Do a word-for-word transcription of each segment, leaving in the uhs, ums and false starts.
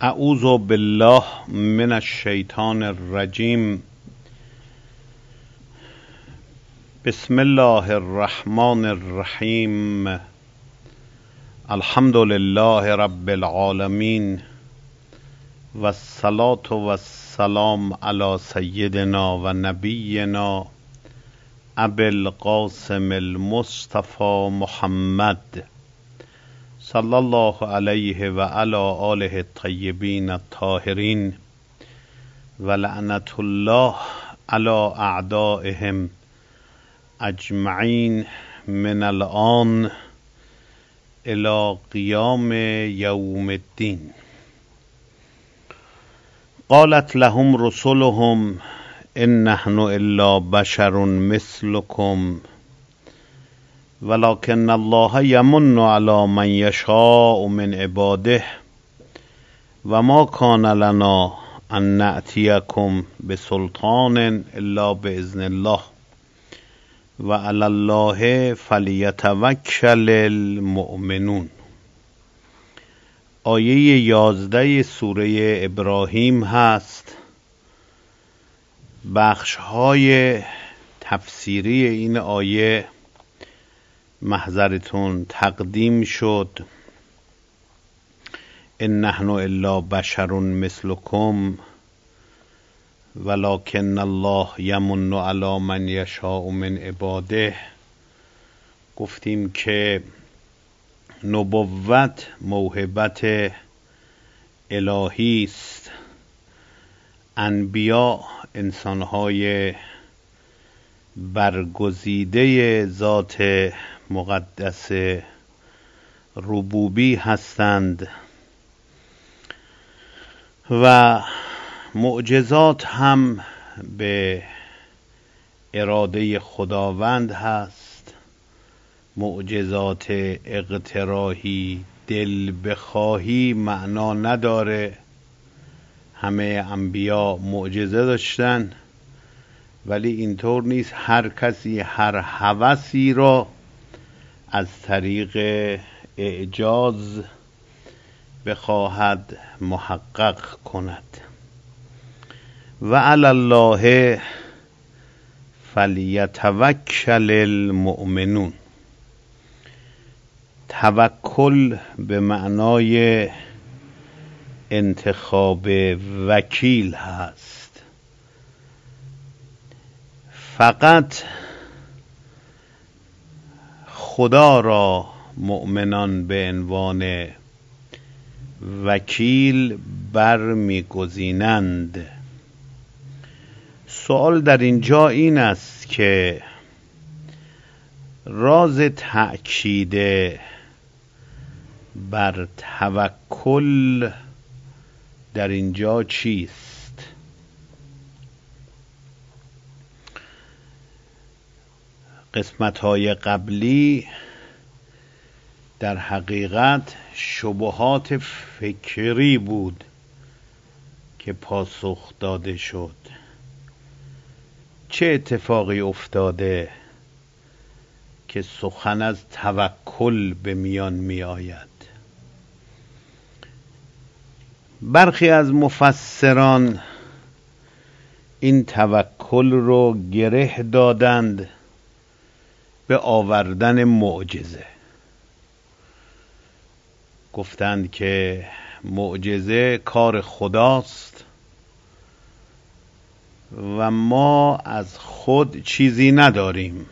اعوذ بالله من الشیطان الرجیم. بسم الله الرحمن الرحیم. الحمد لله رب العالمین و الصلاة و السلام علی سیدنا و نبینا ابی القاسم المصطفى محمد صلی الله علیه و علی آله الطیبین الطاهرین و لعنت الله علی اعدائهم اجمعین من الآن الی قیام یوم الدین. قالت لهم رسلهم ان نحن الا بشر مثلكم ولكن الله يمن على من يشاء من عباده وما كان لنا ان نأتيكم بسلطان الا بإذن الله وعلى الله فليتوكل المؤمنون. آیه یازده سوره ابراهیم هست. بخش‌های تفسیری این آیه محضرتون تقدیم شد. ان نحن الا بشر مثلكم ولكن الله یمن علی من یشاء من عباده. گفتیم که نبوت موهبت الهی است. انبیا انسانهای برگزیده ذات مقدس ربوبی هستند و معجزات هم به اراده خداوند هست. معجزات اقتراحی دل بخواهی معنا نداره. همه انبیا معجزه داشتن، ولی اینطور نیست هر کسی هر هوسی را از طریق اعجاز بخواهد محقق کند. و علی الله فلیتوکل المؤمنون. توکل به معنای انتخاب وکیل هست. فقط خدا را مؤمنان به عنوان وکیل برمی‌گزینند. سوال در اینجا این است که راز تأکید بر توکل در اینجا چیست؟ قسمت‌های قبلی در حقیقت شبهات فکری بود که پاسخ داده شد. چه اتفاقی افتاده که سخن از توکل به میان می آید؟ برخی از مفسران این توکل رو گره دادند به آوردن معجزه. گفتند که معجزه کار خداست و ما از خود چیزی نداریم.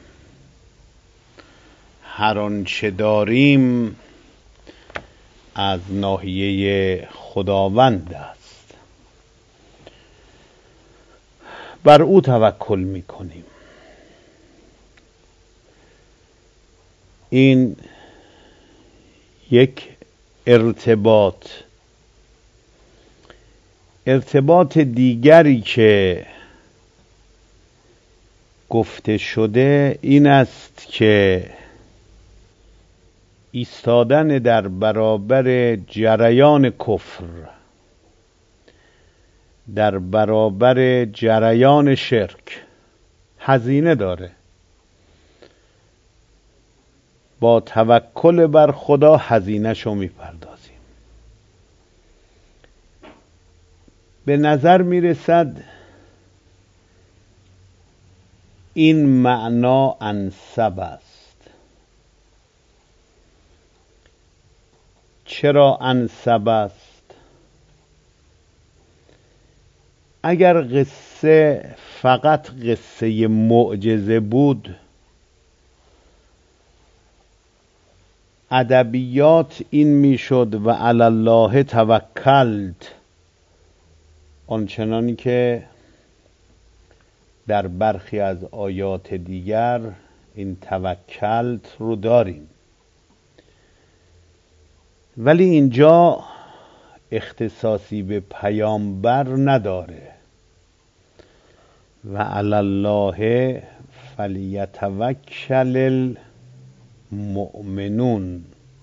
هر آنچه داریم از ناحیه خداوند است. بر او توکل میکنیم. این یک ارتباط ارتباط دیگری که گفته شده این است که ایستادن در برابر جریان کفر، در برابر جریان شرک هزینه داره. با توکل بر خدا هزینه شو میپردازیم. به نظر می رسد این معنا انسب است. چرا انسب است؟ اگر قصه فقط قصه معجزه بود، ادبیات این میشد و علی الله توکلت، آنچنانی که در برخی از آیات دیگر این توکلت رو داریم. ولی اینجا اختصاصی به پیامبر نداره. و علی الله فلیتوکل المؤمنون.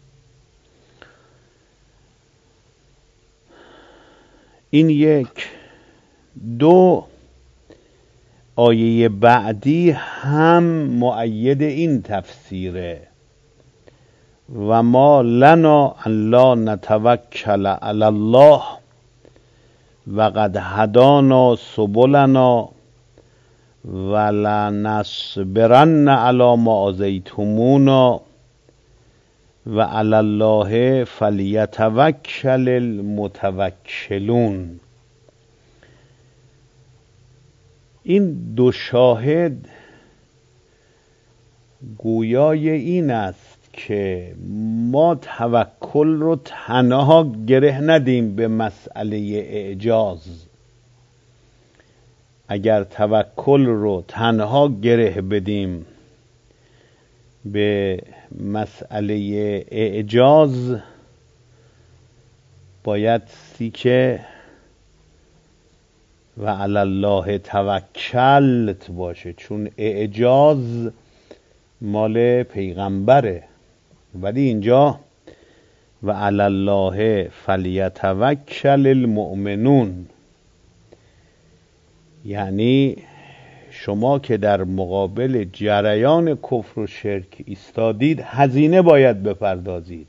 این یک. دو، آیه بعدی هم مؤید این تفسیره: و ما لنا ان لا نتوکل علی الله و قد هدانا سبلنا ولنصبرن علی ما آذیتمونا و علی الله فلیتوکل المتوکلون. این دو شاهد گویای این است که ما توکل رو تنها گره ندیم به مسئله اعجاز. اگر توکل رو تنها گره بدیم به مسئله اعجاز، باید سی که و علی الله توکلت باشه، چون اعجاز مال پیغمبره. ولی اینجا و علی الله فلیتوکل المؤمنون، یعنی شما که در مقابل جریان کفر و شرک ایستادید، هزینه باید بپردازید.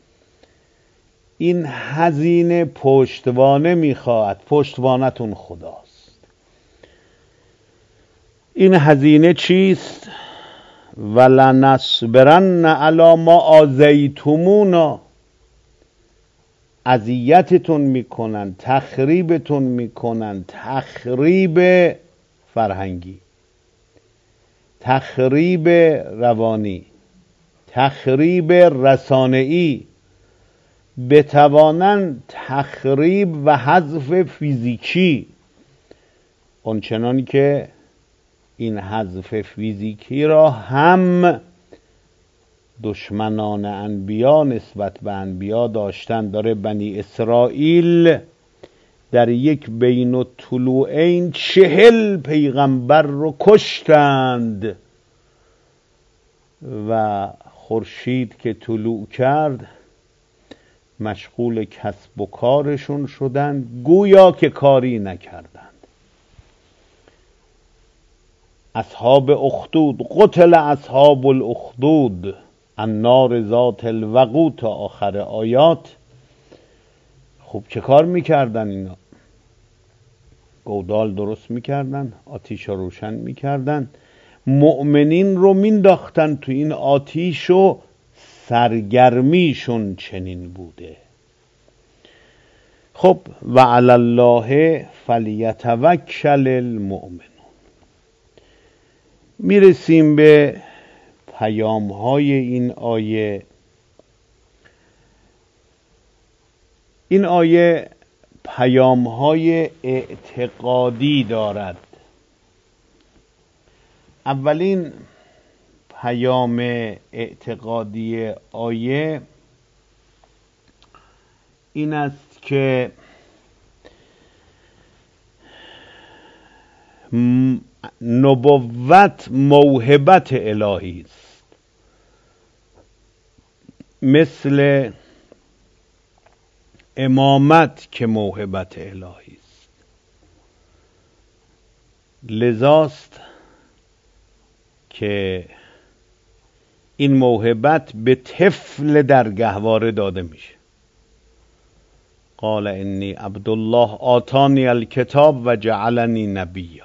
این هزینه پشتوانه میخواهد، پشتوانتون خداست. این هزینه چیست؟ ولنصبرن علی ما آذیتمونا. اذیتتون میکنن، تخریبتون میکنن، تخریب فرهنگی، تخریب روانی، تخریب رسانه‌ای، بتوانند تخریب و حذف فیزیکی، آنچنانی که این حذف فیزیکی را هم دشمنان انبیا نسبت به انبیا داشتن. داره بنی اسرائیل در یک بین الطلوعین چهل پیغمبر رو کشتند و خورشید که طلوع کرد مشغول کسب و کارشون شدند، گویا که کاری نکردند. اصحاب اخدود، قتل اصحاب الاخدود النار ذات الوقود تا آخر آیات. خب چه کار میکردن اینا؟ گودال درست میکردن، آتیش رو روشن میکردن، مؤمنین رو مینداختن تو این آتیش و سرگرمیشون چنین بوده. خب و علی الله فلیتوکل المؤمنون. میرسیم به پیام های این آیه. این آیه پیام های اعتقادی دارد. اولین پیام اعتقادی آیه این است که نبوت موهبت الهی است، مثل امامت که موهبت الهی است. لذاست که این موهبت به طفل در گهواره داده میشه. قال انی عبدالله آتانی الکتاب و جعلنی نبیا.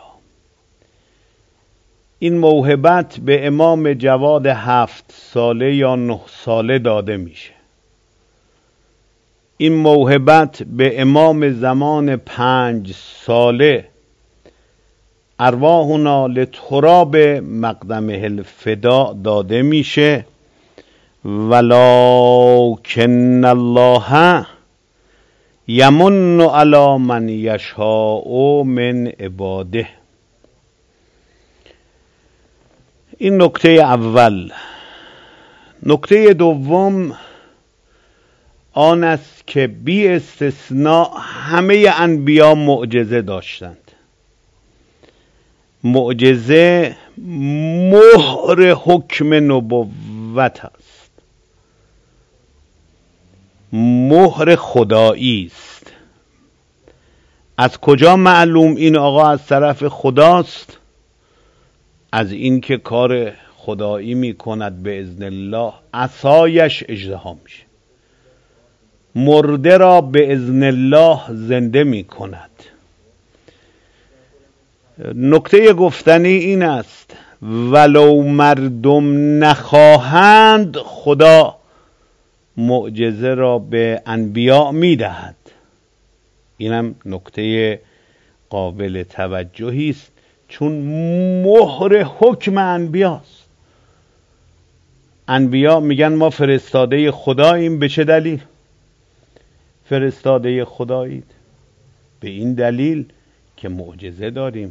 این موهبت به امام جواد هفت ساله یا نه ساله داده میشه. این موهبت به امام زمان پنج ساله ارواحنا لتراب مقدمه الفدا داده میشه. ولکن الله یمن علی من یشاء من عباده. این نکته اول. نکته دوم آن است که بی استثناء همه انبیا معجزه داشتند. معجزه مهر حکم نبوت است، مهر خدایی است. از کجا معلوم این آقا از طرف خداست؟ از اینکه کار خدایی میکند به اذن الله، عصایش اژدها میشه، مرده را به اذن الله زنده میکند. نکته گفتنی این است ولو مردم نخواهند خدا معجزه را به انبیا میدهد. اینم نکته قابل توجهی است، چون مهر حکم انبیاست. انبیا میگن ما فرستاده خداییم. به چه دلیل فرستاده خدایید؟ به این دلیل که معجزه داریم.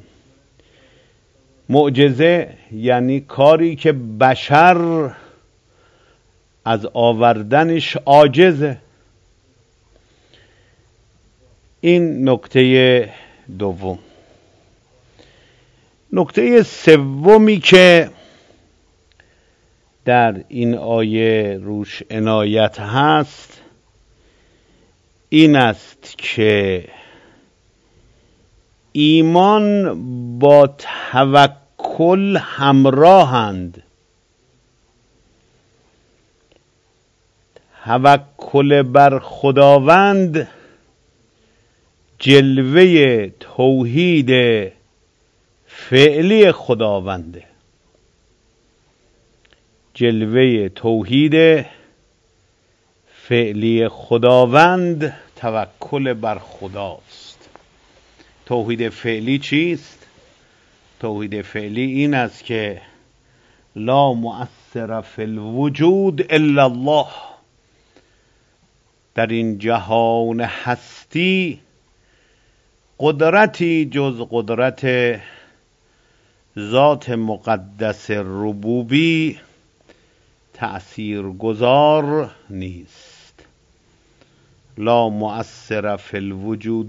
معجزه یعنی کاری که بشر از آوردنش عاجزه. این نکته دوم. نکته سومی که در این آیه روش عنایت هست این است که ایمان با توکل همراهند. توکل بر خداوند جلوه توحید فعلی خداونده. جلوه توحید فعلی خداوند توکل بر خداست. توحید فعلی چیست؟ توحید فعلی این است که لا مؤثر فی الوجود الا الله. در این جهان هستی قدرتی جز قدرت ذات مقدس ربوبی تأثیر گذار نیست. لا مؤثر فی الوجود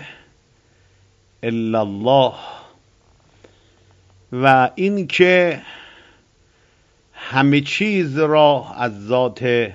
الا الله. و این که همه چیز را از ذات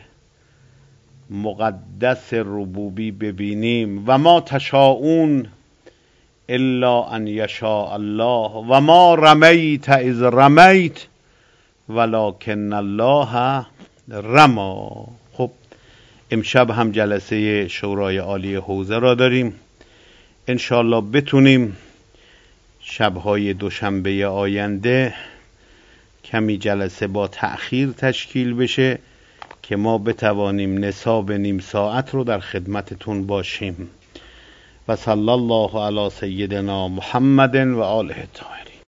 مقدس ربوبی ببینیم. و ما تشاءون الا ان یشاء الله و ما رمیت اذ رمیت ولکن الله رما. خب امشب هم جلسه شورای عالی حوزه را داریم. انشالله بتونیم شبهای دوشنبه آینده کمی جلسه با تأخیر تشکیل بشه که ما بتوانیم نصاب نیم ساعت رو در خدمتتون باشیم. و صلی الله علی سیدنا محمد و آله الطاهرین.